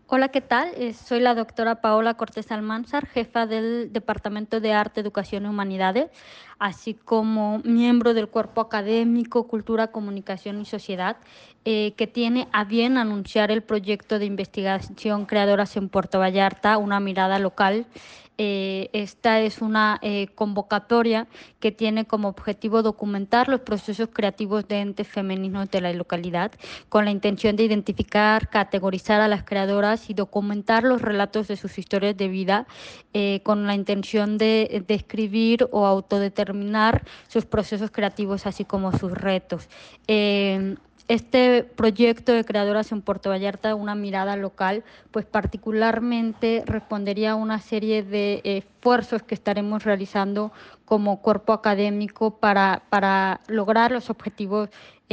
Hola, ¿qué tal? Soy la doctora Paola Cortés Almanzar, jefa del Departamento de Arte, Educación y Humanidades, así como miembro del cuerpo académico, Cultura, Comunicación y Sociedad, que tiene a bien anunciar el proyecto de investigación Creadoras en Puerto Vallarta, una mirada local. Esta es una convocatoria que tiene como objetivo documentar los procesos creativos de entes femeninos de la localidad, con la intención de identificar, categorizar a las creadoras y documentar los relatos de sus historias de vida, con la intención de describir o autodeterminar sus procesos creativos, así como sus retos. Este proyecto de Creadoras en Puerto Vallarta, una mirada local, pues particularmente respondería a una serie de esfuerzos que estaremos realizando como cuerpo académico para lograr los objetivos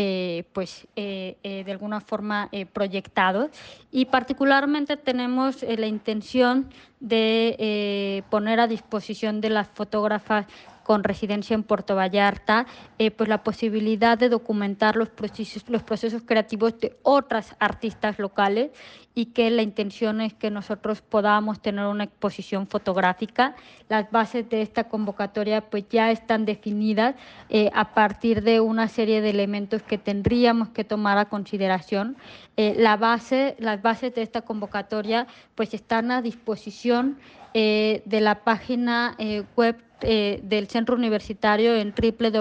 de alguna forma proyectados, y particularmente tenemos la intención de poner a disposición de las fotógrafas con residencia en Puerto Vallarta, pues la posibilidad de documentar los procesos creativos de otras artistas locales, y que la intención es que nosotros podamos tener una exposición fotográfica. Las bases de esta convocatoria pues ya están definidas a partir de una serie de elementos que tendríamos que tomar a consideración. Las bases de esta convocatoria pues están a disposición de la página web del Centro Universitario en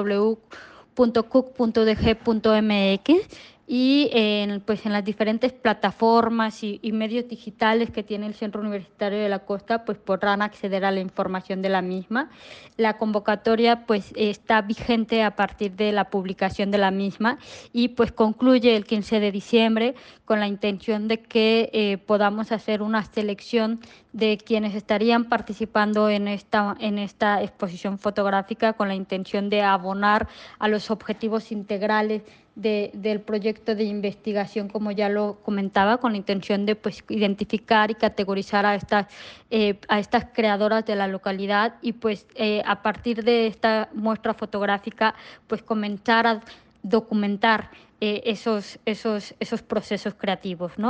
www.cuc.dg.mx, y pues en las diferentes plataformas y medios digitales que tiene el Centro Universitario de la Costa, pues podrán acceder a la información de la misma. La convocatoria pues está vigente a partir de la publicación de la misma, y pues concluye el 15 de diciembre, con la intención de que podamos hacer una selección de quienes estarían participando en esta exposición fotográfica, con la intención de abonar a los objetivos integrales del proyecto de investigación, como ya lo comentaba, con la intención de pues, identificar y categorizar a estas creadoras de la localidad, y pues a partir de esta muestra fotográfica pues comenzar a documentar esos procesos creativos, ¿no?